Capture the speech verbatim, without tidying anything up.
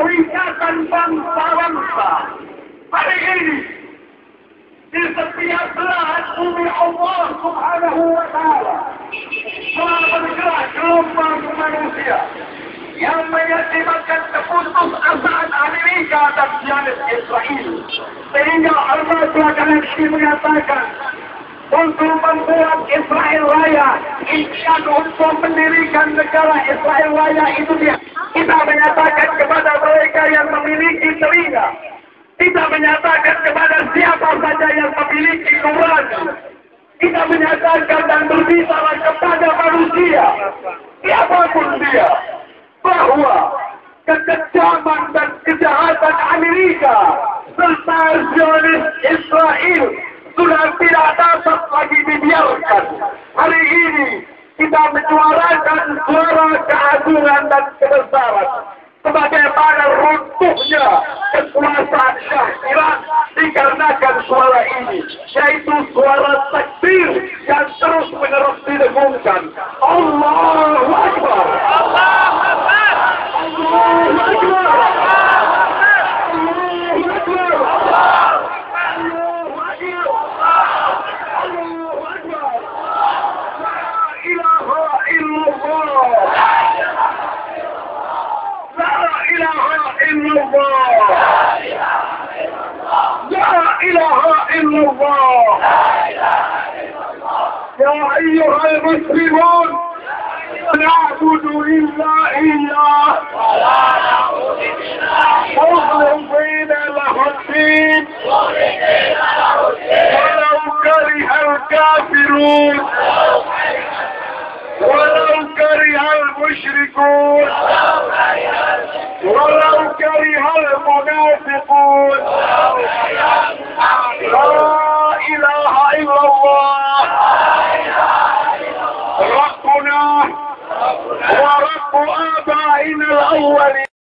perikatan bangsa-bangsa. Hari ini, di setiap belahan bumi Allah Subhanahu wa Ta'ala telah bergerak gelombang manusia yang menyaksikan keputusasaan Amerika dan Zionis Israel, sehingga Allah belakangan ini mengatakan untuk membuat Israel Raya, impian untuk mendirikan negara Israel Raya itu dia. Kita menyatakan kepada mereka yang memiliki telinga, kita menyatakan kepada siapa saja yang memiliki nurani, kita menyatakan dan berbicara kepada manusia, siapapun dia, bahwa kekejaman dan kejahatan Amerika serta Zionis Israel sudah tidak dapat lagi dibiarkan. Hari ini kita menyuarakan suara keagungan dan kebesaran sebagaimana runtuhnya kekuasaan Syah Iran dikarenakan suara ini, yaitu suara takbir yang terus menerus didengungkan. Allahu Akbar. Allahu Akbar. Allahu Akbar. يا أيها المسلمون نعبد إلا إياه مخلصين له الدين ولو كره الكافرون ولو كره المشركون ولو كره المنافقون. لا إله إلا الله ربنا ورب آبائنا الأولين.